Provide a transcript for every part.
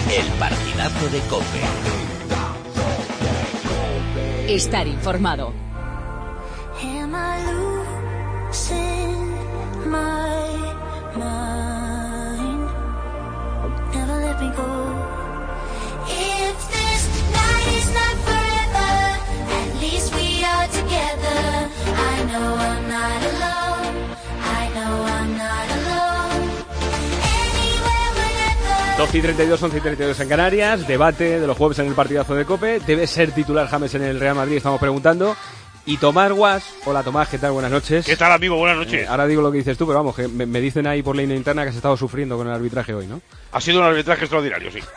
El partidazo de COPE. Estar informado. Am I losing my mind? Never let me go. If this night is not forever, at least we are together. I know I'm not alone. I know I'm not alone. Anywhere, whenever. 12 y 32, 11 y 32 en Canarias. Debate de los jueves en el partidazo de COPE. ¿Debe ser titular James en el Real Madrid? Estamos preguntando. Y Tomás Guas, hola Tomás, ¿qué tal? Buenas noches. ¿Qué tal, amigo? Buenas noches. Ahora digo lo que dices tú, pero vamos, que me dicen ahí por línea interna que has estado sufriendo con el arbitraje hoy, ¿no? Ha sido un arbitraje extraordinario, sí.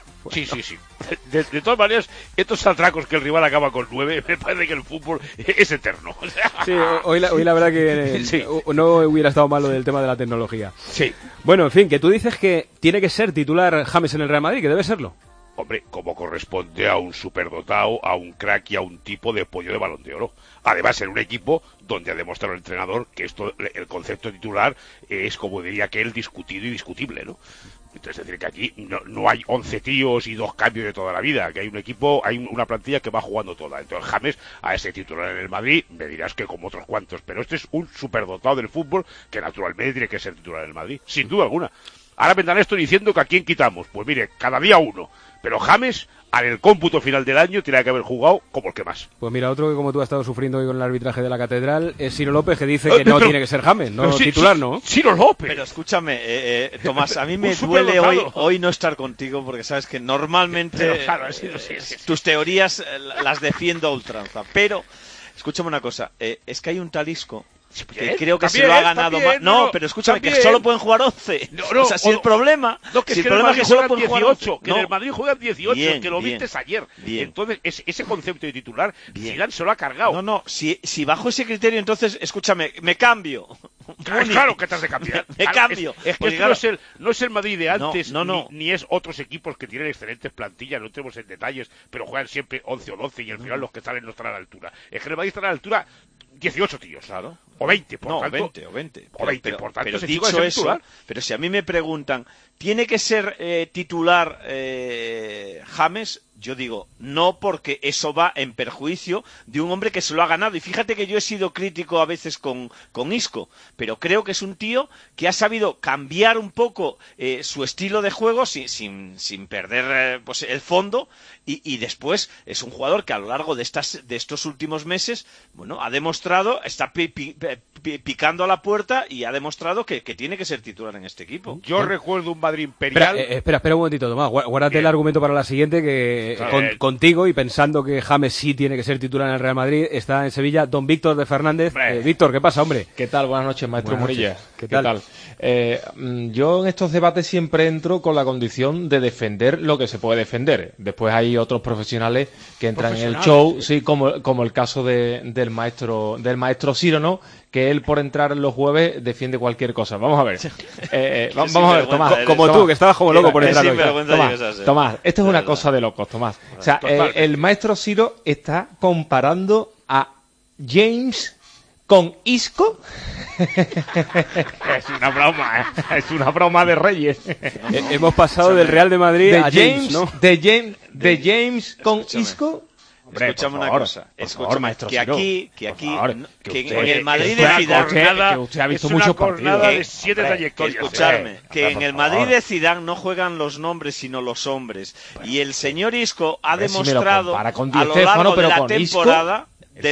Sí. De todas maneras, estos atracos que el rival acaba con 9, me parece que el fútbol es eterno. O sea... Sí, hoy la verdad que sí. No hubiera estado malo del tema de la tecnología. Sí. Bueno, en fin, que tú dices que tiene que ser titular James en el Real Madrid, que debe serlo. Hombre, como corresponde a un superdotado, a un crack y a un tipo de pollo de Balón de Oro. Además, en un equipo donde ha demostrado el entrenador que el concepto titular es, como diría que él, discutido y discutible, ¿no? Entonces, es decir, que aquí no hay 11 tíos y 2 cambios de toda la vida, que hay un equipo, hay una plantilla que va jugando toda. Entonces, James, a ese titular en el Madrid, me dirás que como otros cuantos, pero este es un superdotado del fútbol que naturalmente tiene que ser titular en el Madrid, sin duda alguna. Ahora vendrán esto diciendo que a quién quitamos. Pues mire, cada día uno. Pero James, en el cómputo final del año, tiene que haber jugado como el que más. Pues mira, otro que como tú has estado sufriendo hoy con el arbitraje de la Catedral es Ciro López, que dice que no tiene que ser James, no titular, ¿no? Ciro López. Pero escúchame, Tomás, a mí me duele hoy no estar contigo, porque sabes que normalmente tus teorías las defiendo a ultranza. Pero, escúchame una cosa, es que hay un tal Isco que creo que se lo ha ganado más. No, pero escúchame, que solo pueden jugar 11. O sea, si el problema es que solo pueden jugar 18, que en el Madrid juegan 18, que lo vistes ayer. Entonces, ese concepto de titular, Zidane se lo ha cargado. No, si bajo ese criterio, entonces, escúchame, me cambio. Claro que te has de cambiar. Me cambio. Es que esto no es el Madrid de antes, ni es otros equipos que tienen excelentes plantillas, no tenemos en detalles, pero juegan siempre 11 o 12 y al final los que salen no están a la altura. Es que el Madrid está a la altura 18 tíos, claro. O 20, por tanto. 20. Por tanto, pero dicho eso, pero si a mí me preguntan, ¿tiene que ser titular James? Yo digo, no, porque eso va en perjuicio de un hombre que se lo ha ganado. Y fíjate que yo he sido crítico a veces con Isco, pero creo que es un tío que ha sabido cambiar un poco su estilo de juego sin perder pues el fondo. Y después es un jugador que a lo largo de estos últimos meses, bueno, ha demostrado, está picando a la puerta y ha demostrado que tiene que ser titular en este equipo. Yo recuerdo un Madrid imperial. Espera un momentito, Tomás. Guárdate el argumento para la siguiente, que contigo y pensando que James sí tiene que ser titular en el Real Madrid, está en Sevilla don Víctor de Fernández. Víctor, ¿qué pasa, hombre? ¿Qué tal? Buenas noches, maestro Morilla. ¿Qué tal? Yo en estos debates siempre entro con la condición de defender lo que se puede defender. Después hay otros profesionales que entran en el show, sí, como el caso del maestro Ciro, ¿no? Que él por entrar los jueves defiende cualquier cosa. Vamos a ver. Vamos a ver, Tomás. Como tú, que estabas como loco por entrar hoy. Tomás, esto es una cosa de locos, Tomás. O sea, el maestro Ciro está comparando a James con Isco. Es una broma de Reyes. Hemos pasado del Real de Madrid a James, ¿no? De James con Isco. Hombre, escúchame una cosa, maestro que aquí en el Madrid de Zidane, que usted ha visto muchos partidos, de 7 trayectorias. Escucharme, que en el Madrid de Zidane no juegan los nombres sino los hombres, y el señor Isco ha demostrado a lo largo de la temporada.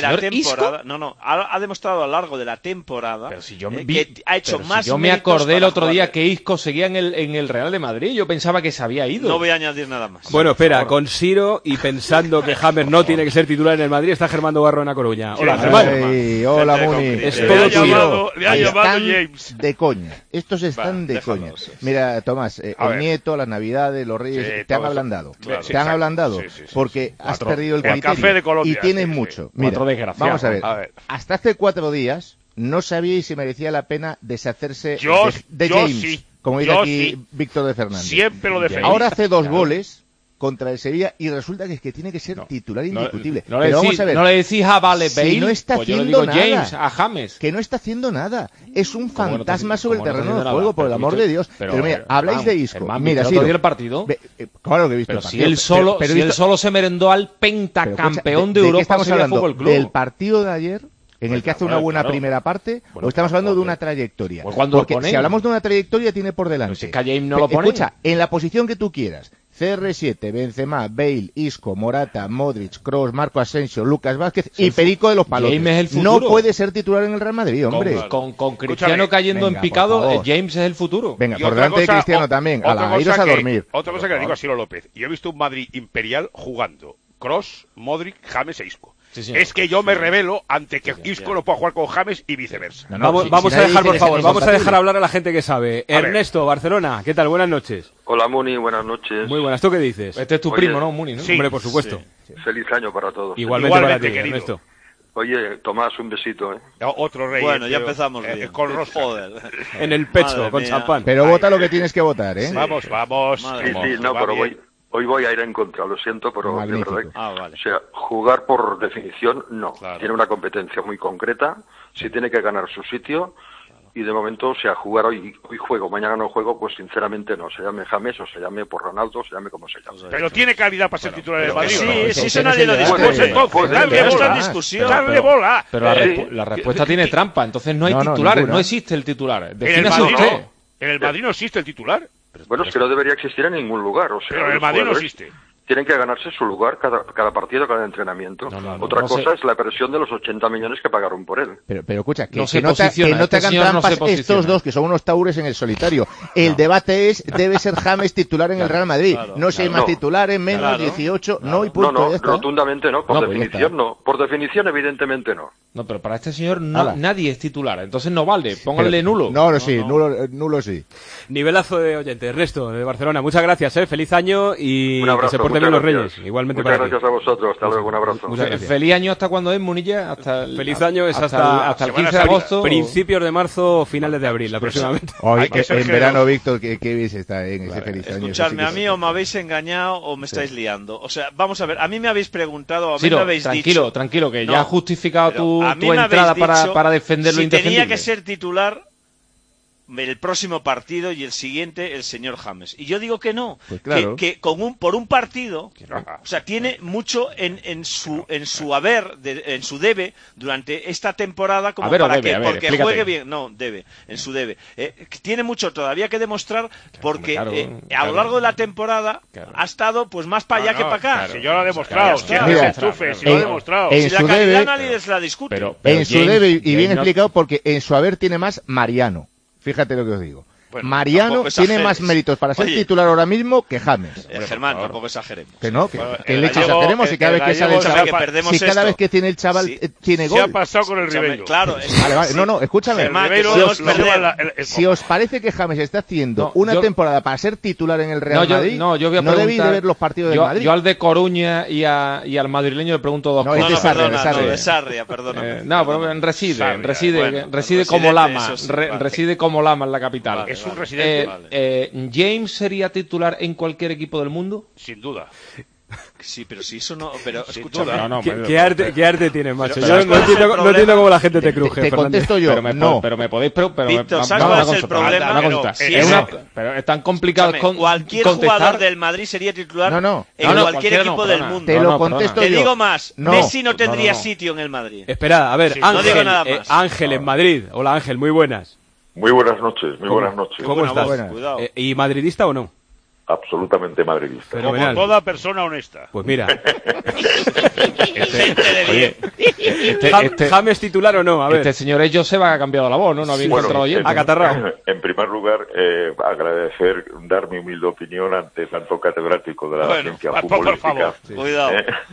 Ha demostrado a lo largo de la temporada que ha hecho más. Yo me acordé el otro día que Isco seguía en el Real de Madrid. Yo pensaba que se había ido. No voy a añadir nada más. Bueno, espera, con Ciro y pensando que James no tiene que ser titular en el Madrid, está Germán Barro en A Coruña. Hola, Germán. Hola, Muni. Le ha llamado James. De coña. Estos están de coña. Mira, Tomás, el nieto, las Navidades, los Reyes, te han ablandado. Te han ablandado porque has perdido el criterio y tienes mucho. Mira, vamos a ver. Hasta hace 4 días no sabíais si merecía la pena deshacerse de James, como dice aquí Víctor de Fernández. Siempre lo defendí. Ahora hace 2 goles contra el Sevilla y resulta que es que tiene que ser titular indiscutible. No le decís a Bale Bale, si no está pues haciendo yo le digo nada. James, a James. Que no está haciendo nada. Es un fantasma sobre el terreno de juego, por el amor de Dios. Pero mira, habláis de Isco. Mira, sí. ¿El partido? Claro que he visto pero el partido. Si él solo se merendó al pentacampeón de Europa. Estamos hablando del partido de ayer, en el que hace una buena primera parte, o estamos hablando de una trayectoria. Porque si hablamos de una trayectoria, tiene por delante. Si James no lo pone. Escucha, en la posición que tú quieras, CR7, Benzema, Bale, Isco, Morata, Modric, Kroos, Marco Asensio, Lucas Vázquez y Perico de los Palotes. James es el futuro. No puede ser titular en el Real Madrid, hombre. Con Cristiano cayendo en picado, James es el futuro. Venga, por delante de Cristiano también. Iros a dormir. Otra cosa que le digo a Ciro López. Yo he visto un Madrid imperial jugando Kroos, Modric, James e Isco. Sí, es que yo me revelo ante que Isco no pueda jugar con James y viceversa. Vamos a dejar, por favor, vamos a dejar hablar a la gente que sabe. Ernesto, Barcelona, ¿qué tal? Buenas noches. Hola, Muni, buenas noches. Muy buenas, ¿tú qué dices? Este es tu primo, ¿no, Muni? ¿no? Sí. Hombre, por supuesto. Sí. Feliz año para todos. Igualmente para ti, querido. Ernesto. Oye, Tomás, un besito, ¿eh? Otro rey. Bueno, ya empezamos bien. Con rosca. En el pecho, con champán. Pero vota lo que tienes que votar, ¿eh? Sí. Vamos. Sí, no, pero hoy voy a ir en contra, lo siento, pero magnífico. De verdad. Vale. O sea, jugar por definición, no. Claro. Tiene una competencia muy concreta, sí tiene que ganar su sitio, y de momento, o sea, jugar hoy juego, mañana no juego, pues sinceramente no. Se llame James o se llame por Ronaldo, se llame como se llame. Pero tiene calidad para ser titular del Madrid. Sí, eso nadie lo discute. Darle bola. Pero la respuesta tiene trampa, entonces no hay titulares, no existe el titular. Defínase usted. En el Madrid no existe el titular. Bueno, es que no debería existir en ningún lugar. O sea, pero en el Madrid no existe. Tienen que ganarse su lugar cada partido, cada entrenamiento. Otra cosa es la presión de los 80 millones que pagaron por él. Pero escucha, que no te hagan trampas estos dos, que son unos taures en el solitario. El debate es, debe ser James titular en el Real Madrid. No si hay más titulares, menos 18, no y punto. No, rotundamente no, por definición no. Por definición, evidentemente no. No, pero para este señor nadie es titular, entonces no vale, pónganle nulo. Nulo sí. Nivelazo de oyente, Ernesto, de Barcelona, muchas gracias, feliz año y un abrazo, que se porten bien los Reyes. Igualmente muchas para gracias a vosotros, hasta luego, un abrazo. Feliz año hasta cuándo es, Munilla, feliz año es hasta el 15 de agosto, principios de marzo, finales de abril aproximadamente. Hoy en verano, Víctor, ¿qué bien se está en ese feliz año? Escuchadme, a mí o me habéis engañado o me estáis liando. O sea, vamos a ver, a mí me habéis preguntado, a mí me habéis dicho... Tranquilo, que ya has justificado tu entrada para defender lo indefendible. Tenía que ser titular el próximo partido y el siguiente el señor James. Y yo digo que no, pues claro. que por un partido, o sea, tiene mucho en su haber, en su debe durante esta temporada como porque juegue bien. No, debe, en su debe. Tiene mucho todavía que demostrar porque a lo largo de la temporada ha estado pues más para allá que para acá. Si yo lo he demostrado, si lo he demostrado. Si la calidad nadie la discute. Pero en su debe, y bien explicado, porque en su haber tiene más Mariano. Fíjate lo que os digo. Bueno, Mariano tiene más méritos para ser titular ahora mismo que James. Germán, tampoco exageremos. Que no, que leche exageremos y cada vez que sale el chaval, si cada vez que tiene el chaval tiene gol. ¿Qué ha pasado con el Ribeiro? Claro. Vale. No, escúchame. Si os parece que James está haciendo una temporada para ser titular en el Real Madrid, no debéis de ver los partidos del Madrid. Yo al de Coruña y al madrileño le pregunto dos cosas. De Sarria, perdóname. No, pero reside como Lama. Reside como Lama en la capital. Es un residente. ¿James sería titular en cualquier equipo del mundo? Sin duda. Sí, pero si eso no... Pero escúchame. ¿Qué arte tienes, macho? Yo no entiendo cómo la gente te cruje, Te contesto yo, pero me podéis... Víctor, ¿sabes cuál es el problema? Pero es tan complicado cualquier jugador del Madrid sería titular en cualquier equipo del mundo. Te lo contesto yo. Te digo más, Messi no tendría sitio en el Madrid. Espera, a ver, Ángel en Madrid. Hola, Ángel, muy buenas. Muy buenas noches, buenas noches. ¿Cómo estás? ¿Y madridista o no? Absolutamente madridista. Como toda persona honesta. Pues mira. ¿James titular o no? A ver. Este señor es Joseba que ha cambiado la voz, ¿no? No había encontrado oyente. Acatarrado. En primer lugar, agradecer, dar mi humilde opinión ante tanto catedrático de la ciencia futbolística. Por favor, cuidado.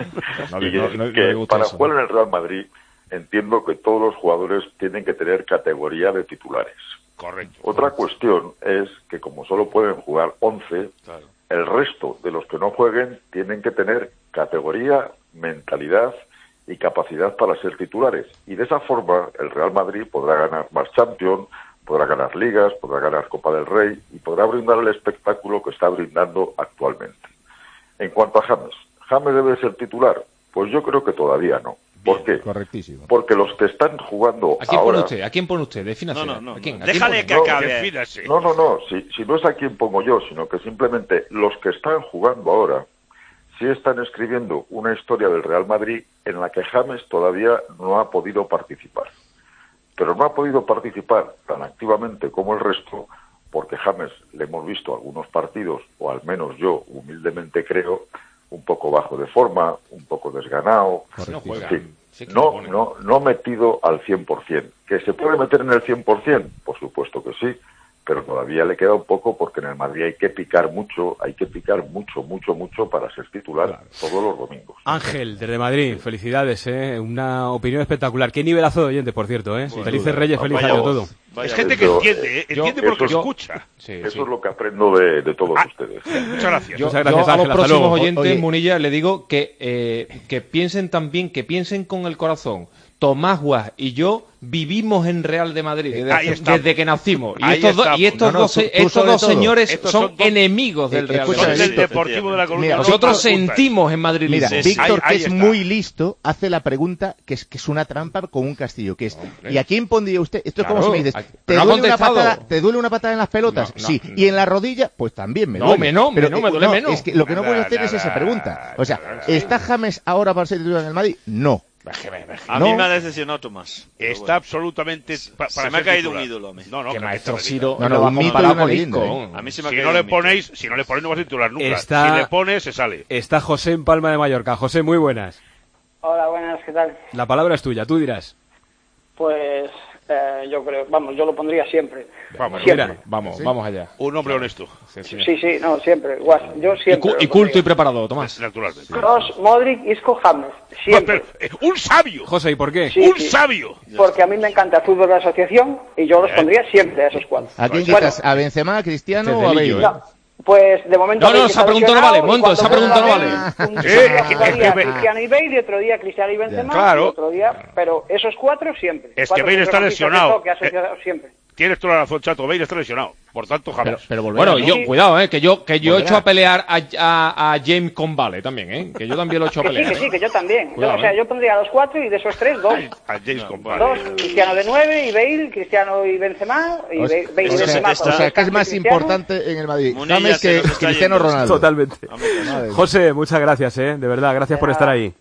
Para jugar en el Real Madrid, entiendo que todos los jugadores tienen que tener categoría de titulares. Correcto. Otra cuestión es que como solo pueden jugar 11, el resto de los que no jueguen tienen que tener categoría, mentalidad y capacidad para ser titulares. Y de esa forma el Real Madrid podrá ganar más Champions, podrá ganar Ligas, podrá ganar Copa del Rey y podrá brindar el espectáculo que está brindando actualmente. En cuanto a James debe ser titular, pues yo creo que todavía no. ¿Por qué? Correctísimo. Porque los que están jugando ¿A quién ahora... pone usted? ¿A quién pone usted? Defínase. No. ¿A quién Déjale que acabe. No. Si no es a quién pongo yo, sino que simplemente los que están jugando ahora sí están escribiendo una historia del Real Madrid en la que James todavía no ha podido participar. Pero no ha podido participar tan activamente como el resto, porque James le hemos visto algunos partidos, o al menos yo humildemente creo, un poco bajo de forma, un poco desganado, no metido al 100%. ¿Que se puede meter en el 100%? Por supuesto que sí, pero todavía le queda un poco porque en el Madrid hay que picar mucho para ser titular todos los domingos. Ángel, desde Madrid, felicidades, una opinión espectacular. Qué nivelazo de oyentes, por cierto, Felices Reyes, feliz año todo. Es gente que entiende porque escucha. Eso es lo que aprendo de todos ustedes. Muchas gracias. Yo a los próximos oyentes, Munilla, le digo que piensen también, que piensen con el corazón. Tomás Guas y yo vivimos en Real de Madrid desde que nacimos. Y estos dos señores son enemigos del Real de Madrid. Del Deportivo de la Coruña. Nosotros sentimos en Madrid. Mira, Víctor, que es muy listo, hace la pregunta que es una trampa con un castillo, que es ¿y a quién pondría usted? Esto es como si me dices, ¿te duele una patada en las pelotas? Sí. ¿Y en la rodilla? Pues también me duele. No, me duele menos. Es que lo que no puede hacer es esa pregunta. O sea, ¿está James ahora para ser titular en el Madrid? No. A mí me ha decepcionado Tomás. Está absolutamente... Se me ha caído un ídolo a mí. Que Maestro Ciro no va a comparar con Isco. A mí se me ha Si caído no le ponéis, no vas a titular nunca. Si le pones, se sale. Está José en Palma de Mallorca. José, muy buenas. Hola, buenas, ¿qué tal? La palabra es tuya, tú dirás. Pues yo creo, yo lo pondría siempre. Vamos allá. Un hombre honesto. Sí, siempre. Yo siempre. Y culto y preparado, Tomás. Naturalmente. Kroos, Modric, Isco, James. Siempre. Un sabio. José, ¿y por qué? Sí. Sabio. Porque a mí me encanta el fútbol de asociación y yo los pondría siempre a esos cuatro. ¿A quién quitas? ¿A Benzema, a Cristiano o a Bale? No. Pues de momento... No, esa pregunta no vale, esa pregunta no vale. Un día jugaría Cristiano y Bale y otro día Cristiano y Benzema. Claro. Y otro día... Pero esos cuatro siempre. Es que Bale está lesionado. Siempre. Tienes toda la razón, Chato. Bale está lesionado. Por tanto, James. Pero bueno, cuidado, que yo echo a pelear a James con Vale también, que yo también lo echo a pelear. Sí, que yo también. Cuidado, yo pondría a los cuatro y de esos tres, dos. A James con Vale. Dos, Cristiano de 9 y Bale, Cristiano y Benzema. Y Bale y Benzema. O sea, que es más importante en el Madrid James que Cristiano Ronaldo. Totalmente. José, muchas gracias, de verdad, gracias por estar ahí.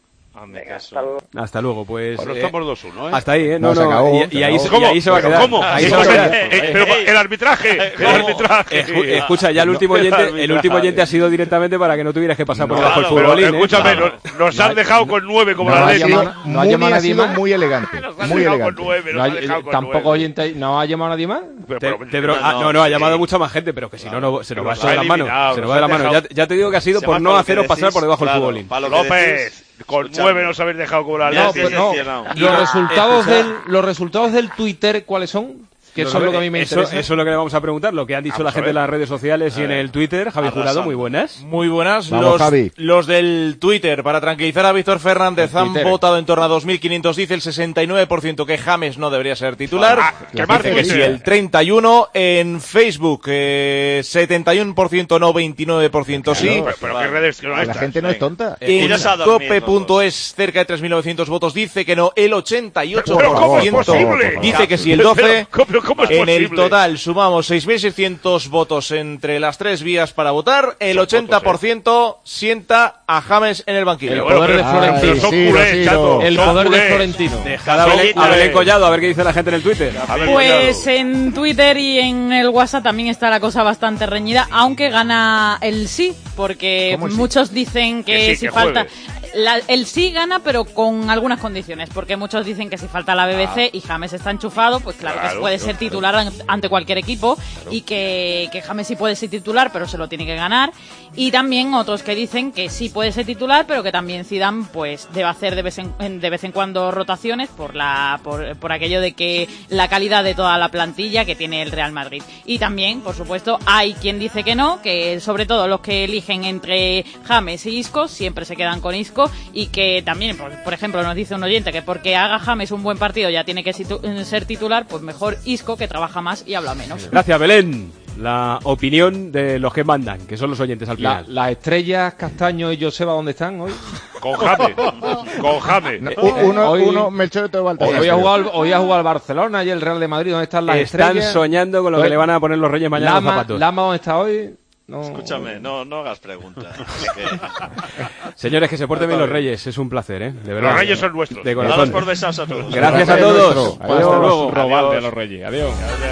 Hasta luego, pues. Bueno, estamos 2-1, Hasta ahí, No, se acabó. Y ahí se va a quedar. ¿Cómo? Pero el arbitraje. Escucha, ya el último oyente ha sido directamente para que no tuvieras que pasar por debajo el futbolín. Escúchame, nos han dejado con 9 como la ley. No ha llamado a nadie más. Muy elegante. Muy elegante. Tampoco oyente, ¿no ha llamado a nadie más? No, ha llamado mucha más gente, pero que si no se nos va de las manos. Se nos va de las manos. Ya te digo que ha sido por no haceros pasar por debajo el futbolín. López. Con 9 nos habéis dejado como la ley. Los resultados del Twitter, ¿cuáles son? Que eso es lo que a mí me interesa. Eso es lo que le vamos a preguntar, lo que han dicho la gente en las redes sociales y en el Twitter. Javi Jurado, muy buenas. Muy buenas. Vamos, los del Twitter, para tranquilizar a Víctor Fernández, han votado en torno a 2.500. Dice el 69% que James no debería ser titular. Que sí, el 31%. En Facebook, 71% no, 29% sí. Pero ¿qué redes? La gente no es tonta. En cope.es, cerca de 3.900 votos, dice que no. El 88% dice que sí, el 12%. En el total sumamos 6.600 votos entre las tres vías para votar. El 80% sienta a James en el banquillo. El poder de Florentino. El poder de Florentino. Dejad a Belén Collado, a ver qué dice la gente en el Twitter. Pues en Twitter y en el WhatsApp también está la cosa bastante reñida, aunque gana el sí, porque muchos dicen que si falta... el sí gana, pero con algunas condiciones, porque muchos dicen que si falta la BBC y James está enchufado, pues claro que puede ser titular ante cualquier equipo, y que James sí puede ser titular, pero se lo tiene que ganar. Y también otros que dicen que sí puede ser titular, pero que también Zidane pues debe hacer de vez en cuando rotaciones por aquello de que la calidad de toda la plantilla que tiene el Real Madrid. Y también, por supuesto, hay quien dice que no, que sobre todo los que eligen entre James y Isco siempre se quedan con Isco, y que también, por ejemplo, nos dice un oyente que porque haga James un buen partido ya tiene que ser titular, pues mejor Isco, que trabaja más y habla menos. Gracias, Belén. la opinión de los que mandan, que son los oyentes al final. Las estrellas, Castaño y Joseba, ¿dónde están hoy? Con James. Uno Melchor y otro Baltasar. Hoy ha jugado el Barcelona y el Real de Madrid. ¿Dónde están las estrellas? Están soñando con lo que le van a poner los Reyes mañana a los zapatos. ¿Lama dónde está hoy? No. Escúchame, no hagas preguntas. Señores, que se porten bien los Reyes, es un placer, de verdad. Los Reyes son nuestros. De corazón. Dados por besados a todos. Gracias a todos. Hasta luego. Robarle a los Reyes. Adiós.